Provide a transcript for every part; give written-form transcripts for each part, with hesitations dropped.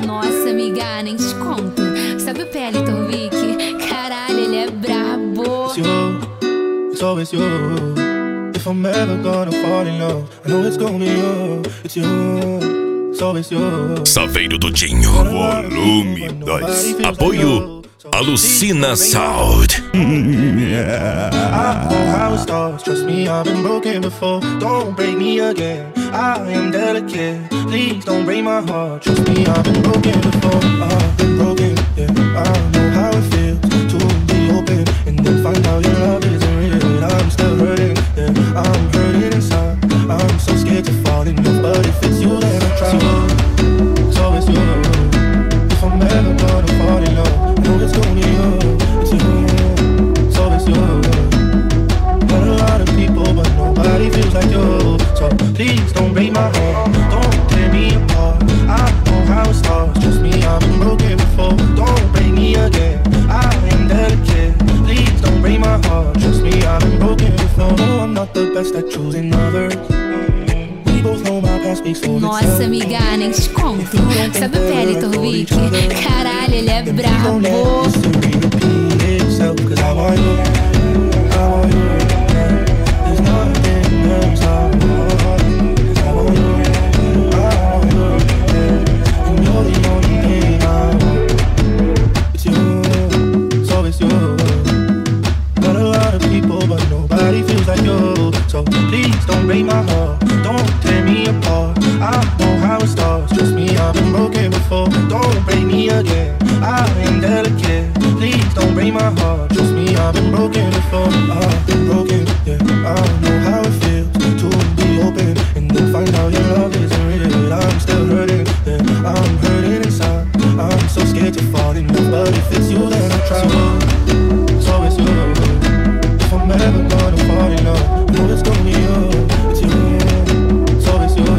Nossa, amiga, nem te conto. Sabe o Peliton Vic? Caralho, ele é brabo. It's you, it's always you. If I'm ever gonna fall in love, I know it's gonna be you. It's you, it's always you. Saveiro do Dinho, volume 2. Apoio Alucina Sound. I know how it starts, trust me, I've been broken before. Don't break me again, I am delicate. Please don't break my heart, trust me, I've been broken before. I've been broken, yeah, I know how it feels to be open and then find out your love isn't real. I'm still hurting, yeah, I'm hurting inside. I'm so scared to fall in love, but if it's you then I try. It's always you. If I'm ever gonna fall in love, I know it's gonna be you. It's you, it's always you. Got a lot of people, but nobody feels like you. So please don't break my heart, don't tear me apart. I know how it starts, trust me, I've been broken before. Don't break me again, I am delicate. Please don't break my heart, trust me, I've been broken before. No, I'm not the best at choosing others. We both know my past speaks for itself. Nossa, amiga, nem te conto. Sabe o Peliton Vic? Caralho, ele é brabo. So please don't break my heart, don't tear me apart. I know how it starts, trust me, I've been broken before. Don't break me again, I am delicate. Please don't break my heart, trust me, I've been broken before. I've been broken, yeah, I know how it feels to be open and then find out your love isn't real. I'm still hurting, yeah, I'm hurting inside. I'm so scared to fall in love, but if it's you then I try. It's always you. If I'm ever gonna fall in love, I know it's gonna be you. It's you, it's always you.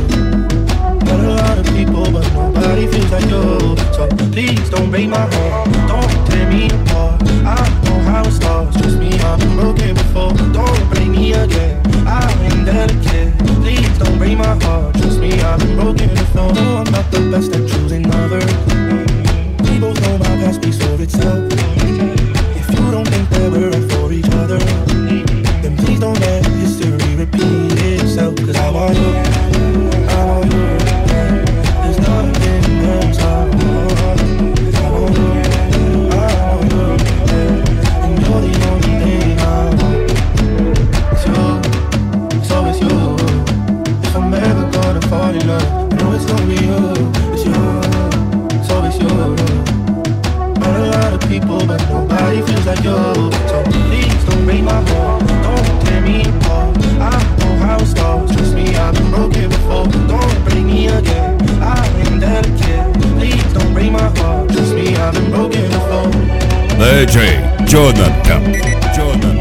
Got a lot of people, but nobody feels like you. So please don't break my heart, don't tear me apart. I know how it starts, trust me, I've been broken before. Don't break me again, I am delicate. Please don't break my heart, trust me, I've been broken before. No, I'm not the best at choosing others. We both know my past speaks for itself. If you don't think that we're right for each other, then please don't let history repeat itself. Cause I want you, I want you. There's nothing else I want. I want you, I want you. And you're the only thing I want. It's you, it's always you. If I'm ever gonna fall in love, I know it's gonna be you. It's you, it's always you. Got a lot of people, but nobody feels like you. So please don't break my heart, don't tear me apart. I know how it starts, trust me, I've been broken before. Don't break me again, I am delicate. Please don't break my heart, trust me, I've been broken before. DJ Jonathan.